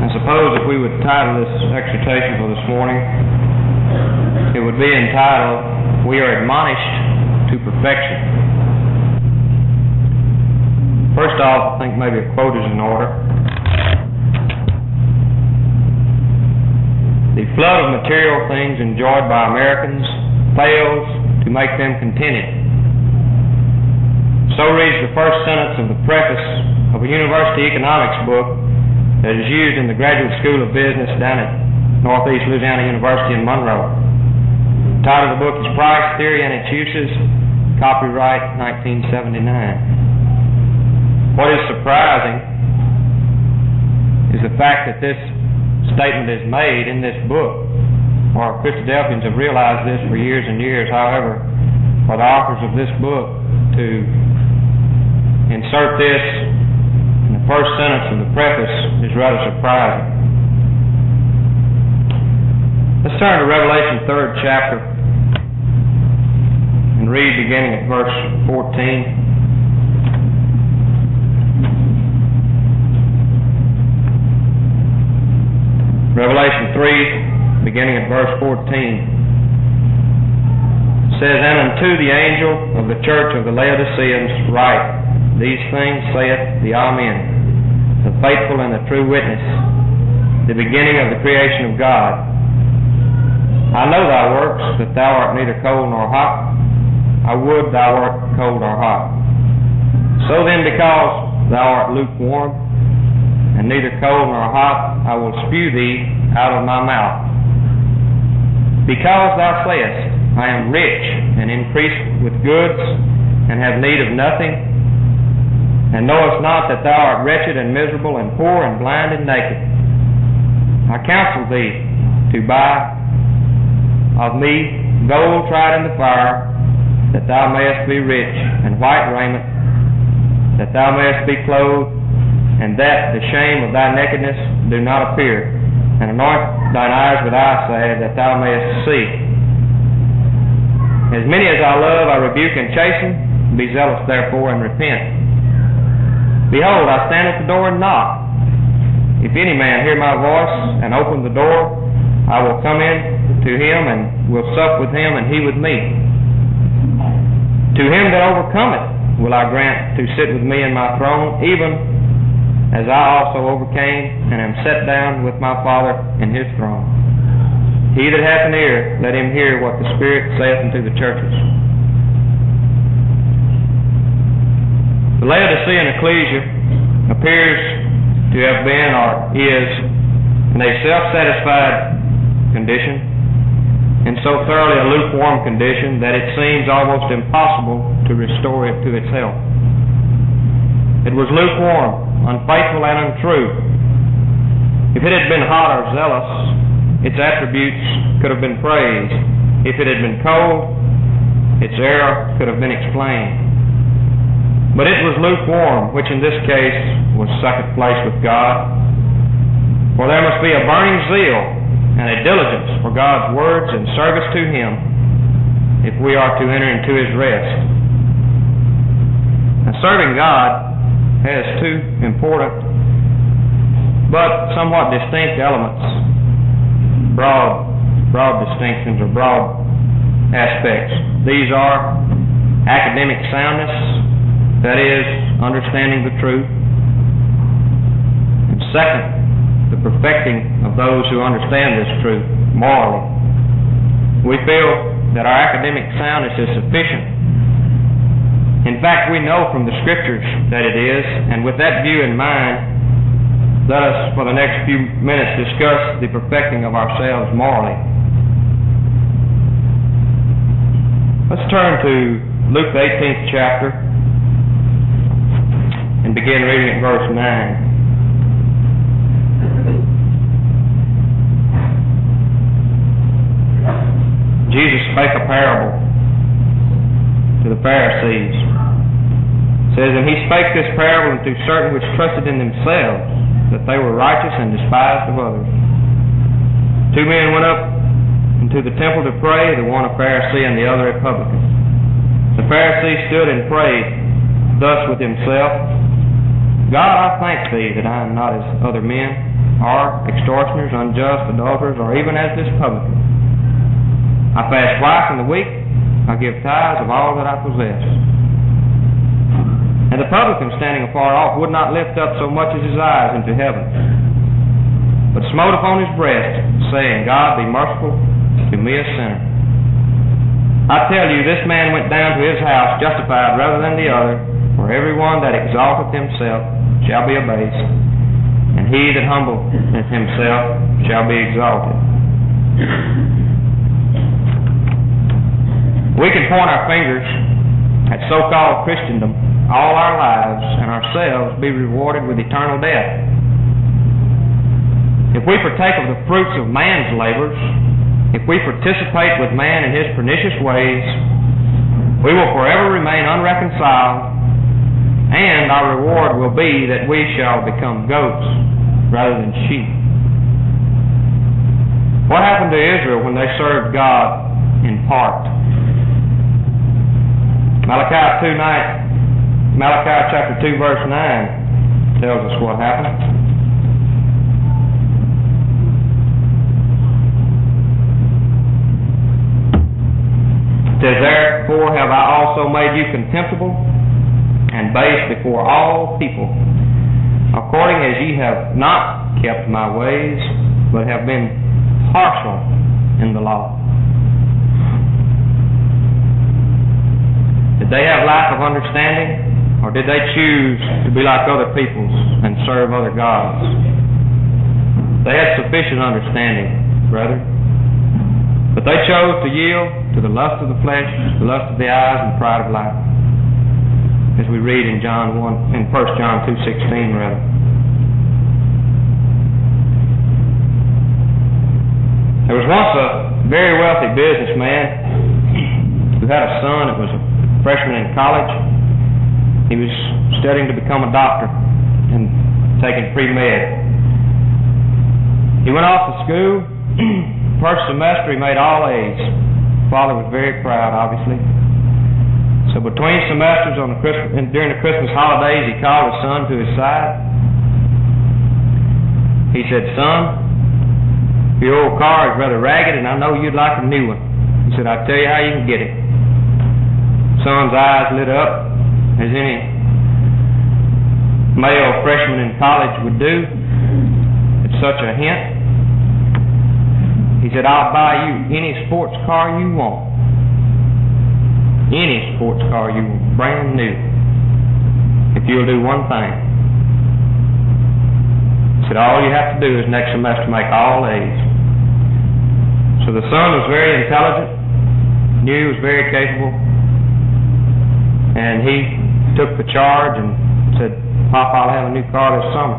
I suppose if we would title this exhortation for this morning, it would be entitled, "We Are Admonished to Perfection." First off, I think maybe a quote is in order. "The flood of material things enjoyed by Americans fails to make them contented." So reads the first sentence of the preface of a university economics book that is used in the Graduate School of Business down at Northeast Louisiana University in Monroe. The title of the book is Price Theory and Its Uses, copyright 1979. What is surprising is the fact that this statement is made in this book. Our Christadelphians have realized this for years and years. However, for the authors of this book to insert this in the first sentence of the preface is rather surprising. Let's turn to Revelation 3rd chapter and read beginning at verse 14. Revelation 3, beginning at verse 14, says, "And unto the angel of the church of the Laodiceans write, These things saith the Amen, the faithful and the true witness, the beginning of the creation of God. I know thy works, that thou art neither cold nor hot. I would thou wert cold or hot. So then, because thou art lukewarm, and neither cold nor hot, I will spew thee out of my mouth. Because thou sayest, I am rich, and increased with goods, and have need of nothing, and knowest not that thou art wretched and miserable, and poor, and blind, and naked. I counsel thee to buy of me gold tried in the fire, that thou mayest be rich, and white raiment, that thou mayest be clothed, and that the shame of thy nakedness do not appear, and anoint thine eyes with eye salve, that thou mayest see. As many as I love, I rebuke and chasten. Be zealous therefore, and repent. Behold, I stand at the door and knock. If any man hear my voice, and open the door, I will come in to him, and will sup with him, and he with me. To him that overcometh will I grant to sit with me in my throne, even as I also overcame, and am set down with my Father in his throne. He that hath an ear, let him hear what the Spirit saith unto the churches." The Laodicean ecclesia appears to have been, or is, in a self-satisfied condition, in so thoroughly a lukewarm condition that it seems almost impossible to restore it to its health. It was lukewarm, unfaithful, and untrue. If it had been hot or zealous, its attributes could have been praised. If it had been cold, its error could have been explained. But it was lukewarm, which in this case was second place with God. For there must be a burning zeal and a diligence for God's words and service to Him if we are to enter into His rest. Now, serving God has two important but somewhat distinct elements, broad distinctions or broad aspects. These are academic soundness, that is, understanding the truth, and second, the perfecting of those who understand this truth morally. We feel that our academic soundness is sufficient. In fact, we know from the Scriptures that it is, and with that view in mind, let us, for the next few minutes, discuss the perfecting of ourselves morally. Let's turn to Luke the 18th chapter and begin reading at verse 9. Jesus spake a parable to the Pharisees. It says, "And he spake this parable unto certain which trusted in themselves that they were righteous and despised of others. 2 men went up into the temple to pray, the one a Pharisee and the other a publican. The Pharisee stood and prayed thus with himself, God, I thank thee that I am not as other men, or extortioners, unjust, adulterers, or even as this publican. I fast twice in the week. I give tithes of all that I possess. And the publican, standing afar off, would not lift up so much as his eyes into heaven, but smote upon his breast, saying, God, be merciful to me, a sinner. I tell you, this man went down to his house justified rather than the other. For everyone that exalteth himself shall be abased, and he that humbleth himself shall be exalted. We can point our fingers at so-called Christendom all our lives and ourselves be rewarded with eternal death. If we partake of the fruits of man's labors, if we participate with man in his pernicious ways, we will forever remain unreconciled, and our reward will be that we shall become goats rather than sheep. What happened to Israel when they served God in part? Malachi chapter 2 verse 9 tells us what happened. It says, therefore have I also made you contemptible and base before all people, according as ye have not kept my ways, but have been partial in the law. Did they have lack of understanding, or did they choose to be like other peoples and serve other gods? They had sufficient understanding, brethren, but they chose to yield to the lust of the flesh, the lust of the eyes, and pride of life, as we read in 1 John 2:16 rather. There was once a very wealthy businessman who had a son that was a freshman in college. He was studying to become a doctor and taking pre-med. He went off to school. First semester he made all A's. Father was very proud, obviously. So between semesters during the Christmas holidays, he called his son to his side. He said, son, your old car is rather ragged and I know you'd like a new one. He said, I'll tell you how you can get it. Son's eyes lit up as any male freshman in college would do at such a hint. He said, I'll buy you any sports car you want. Any sports car you want, brand new, if you'll do one thing. He said, all you have to do is next semester make all A's. So the son was very intelligent, knew he was very capable, and he took the charge and said, Pop, I'll have a new car this summer.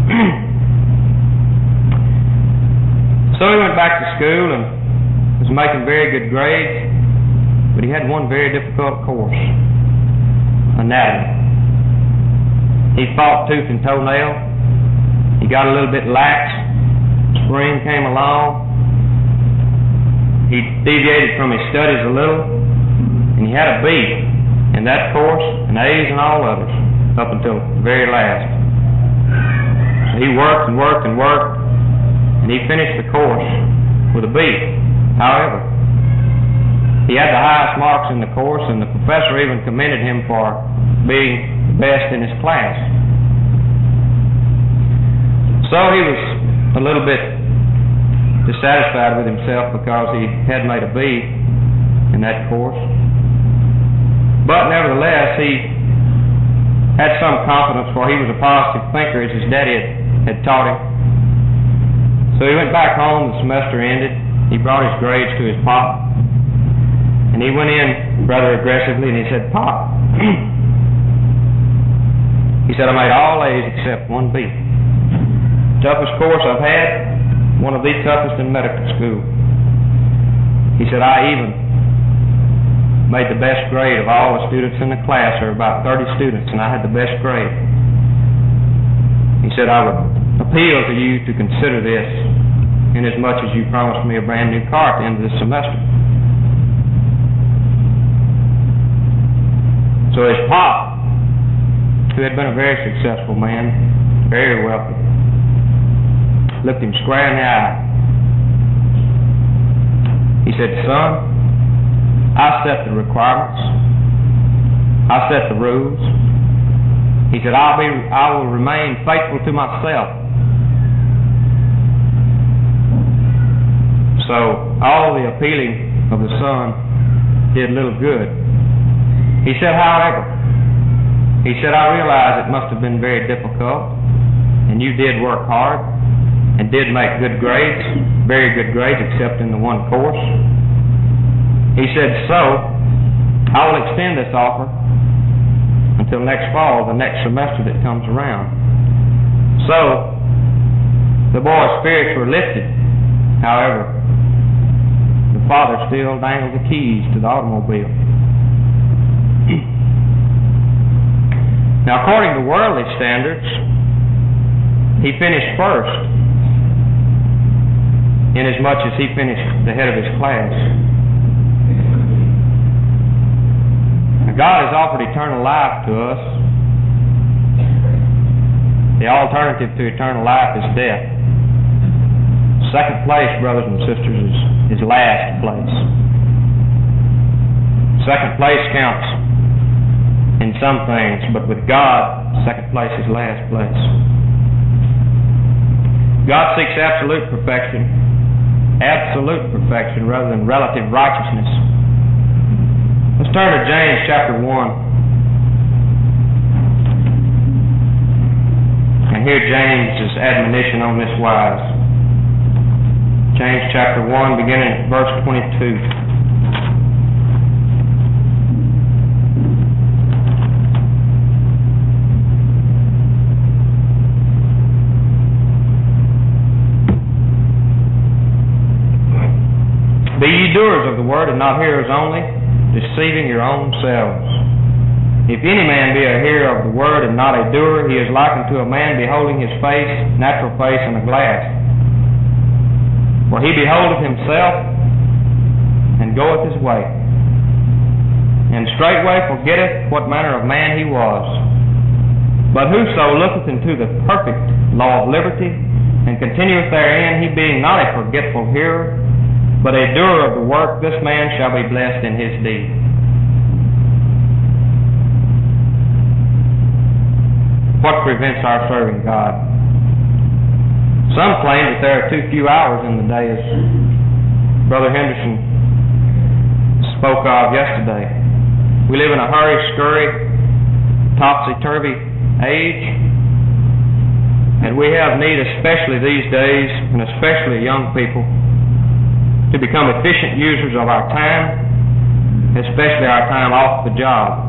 So he went back to school and was making very good grades, but he had one very difficult course, anatomy. He fought tooth and toenail. He got a little bit lax. Spring came along. He deviated from his studies a little, and he had a B in that course, and A's in all others, up until the very last. So he worked and worked and worked, and he finished the course with a B. However, he had the highest marks in the course, and the professor even commended him for being the best in his class. So he was a little bit dissatisfied with himself because he had made a B in that course. But nevertheless, he had some confidence, for he was a positive thinker, as his daddy had taught him. So he went back home. The semester ended. He brought his grades to his pop, and he went in rather aggressively and he said, Pop, he said, I made all A's except one B. Toughest course I've had, one of the toughest in medical school. He said, I even made the best grade of all the students in the class. There were about 30 students, and I had the best grade. He said, I would appeal to you to consider this, inasmuch as you promised me a brand new car at the end of this semester. So his pop, who had been a very successful man, very wealthy, looked him square in the eye. He said, "Son, I set the requirements. I set the rules." He said, I will remain faithful to myself. So all the appealing of the son did little good. He said, however, I realize it must have been very difficult, and you did work hard and did make good grades, very good grades, except in the one course. He said, so I will extend this offer until next fall, the next semester that comes around. So the boy's spirits were lifted. However, the father still dangled the keys to the automobile. Now, according to worldly standards, he finished first, inasmuch as he finished the head of his class. God has offered eternal life to us. The alternative to eternal life is death. Second place, brothers and sisters, is last place. Second place counts in some things, but with God, second place is last place. God seeks absolute perfection rather than relative righteousness. Let's turn to James chapter 1. And hear James' admonition on this wise. James chapter 1, beginning at verse 22. Be ye doers of the word, and not hearers only, deceiving your own selves. If any man be a hearer of the word and not a doer, he is like unto a man beholding his face, natural face, in a glass. For he beholdeth himself, and goeth his way, and straightway forgetteth what manner of man he was. But whoso looketh into the perfect law of liberty, and continueth therein, he being not a forgetful hearer, but a doer of the work, this man shall be blessed in his deed. What prevents our serving God? Some claim that there are too few hours in the day, as Brother Henderson spoke of yesterday. We live in a hurry, scurry, topsy-turvy age, and we have need, especially these days, and especially young people, to become efficient users of our time, especially our time off the job.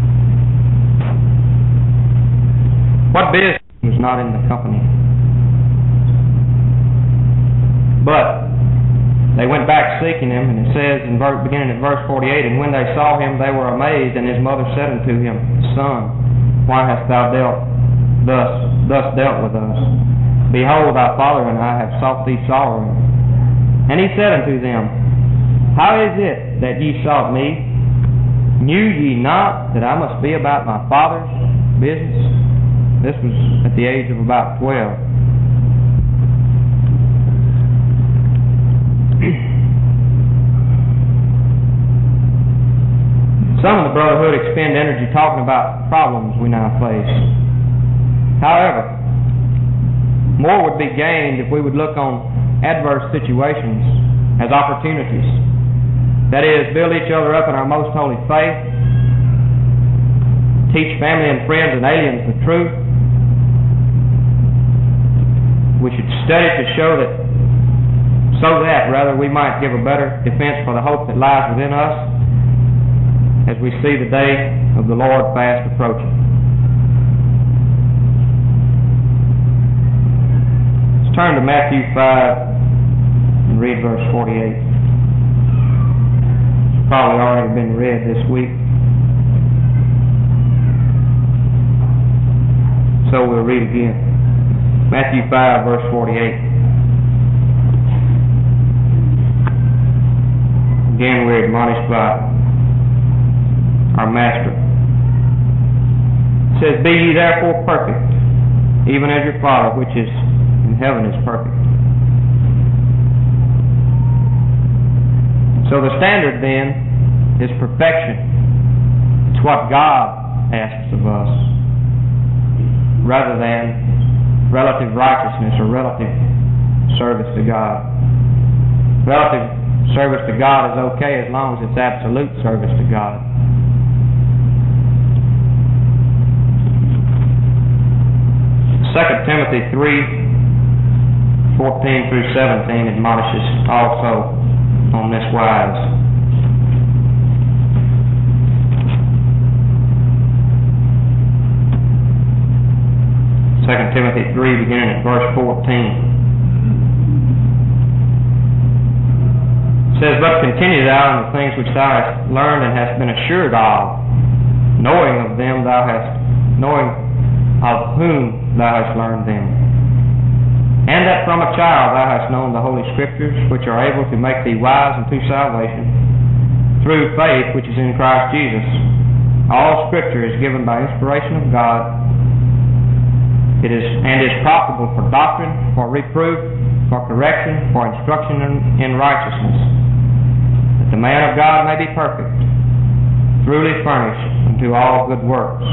What business was not in the company? But they went back seeking him, and it says, beginning at verse 48, and when they saw him, they were amazed, and his mother said unto him, Son, why hast thou thus dealt with us? Behold, thy father and I have sought thee sorrowing. And he said unto them, How is it that ye sought me? Knew ye not that I must be about my Father's business? This was at the age of about 12. Some of the brotherhood expend energy talking about problems we now face. However, more would be gained if we would look on adverse situations as opportunities. That is, build each other up in our most holy faith, teach family and friends and aliens the truth. We should study to show that, we might give a better defense for the hope that lies within us as we see the day of the Lord fast approaching. Let's turn to Matthew 5 and read verse 48. It's probably already been read this week, so we'll read again. Matthew 5 verse 48. Again, we're admonished by our Master. It says, Be ye therefore perfect, even as your Father which is in heaven is perfect. The standard then is perfection. It's what God asks of us, rather than relative righteousness or relative service to God. Relative service to God is okay as long as it's absolute service to God. 2 Timothy 3:14 through 17 admonishes also on this wise. Second Timothy 3, beginning at verse 14. It says, "But continue thou in the things which thou hast learned and hast been assured of, knowing of whom thou hast learned them, and that from a child thou hast known the Holy Scriptures, which are able to make thee wise unto salvation, through faith which is in Christ Jesus. All Scripture is given by inspiration of God, and is profitable for doctrine, for reproof, for correction, for instruction in righteousness, that the man of God may be perfect, truly furnished unto all good works."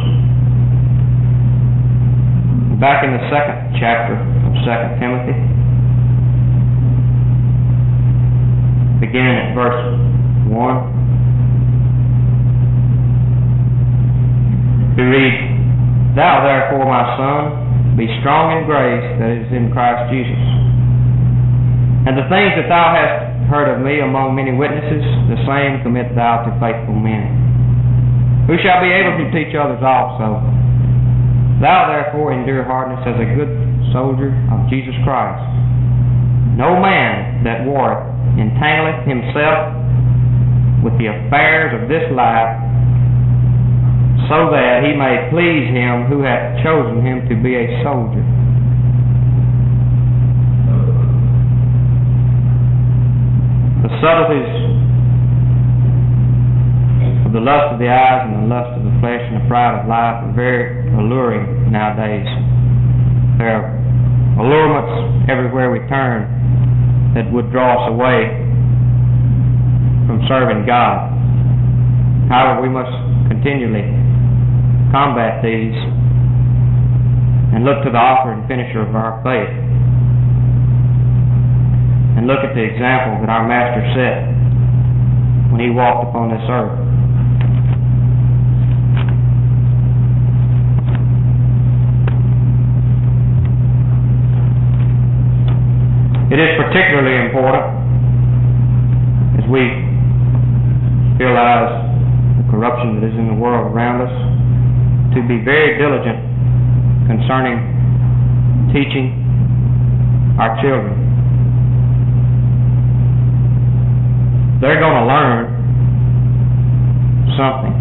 Back in the second chapter of 2 Timothy, beginning at verse 1, we read, "Thou therefore, my son, be strong in grace that is in Christ Jesus. And the things that thou hast heard of me among many witnesses, the same commit thou to faithful men, who shall be able to teach others also. Thou therefore endure hardness as a good soldier of Jesus Christ. No man that warreth entangleth himself with the affairs of this life, so that he may please him who hath chosen him to be a soldier. The subtleties of the lust of the eyes and the lust of the flesh and the pride of life are very alluring nowadays. There are allurements everywhere we turn that would draw us away from serving God. However, we must continually combat these and look to the author and finisher of our faith, and look at the example that our Master set when he walked upon this earth. It is particularly important as we realize the corruption that is in the world around us to be very diligent concerning teaching our children. They're going to learn something.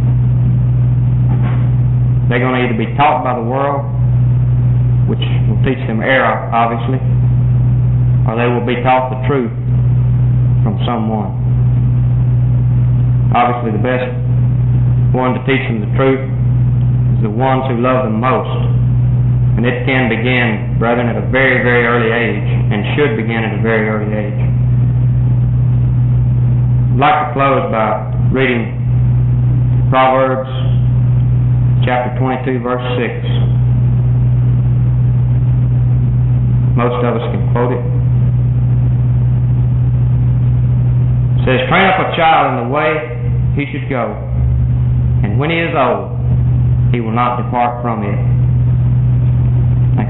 They're going to either be taught by the world, which will teach them error, obviously, or they will be taught the truth from someone. Obviously, the best one to teach them the truth is the ones who love them most. And it can begin, brethren, at a very, very early age, and should begin at a very early age. I'd like to close by reading Proverbs chapter 22, verse 6. Most of us can quote it. It says, "Train up a child in the way he should go, and when he is old, he will not depart from it.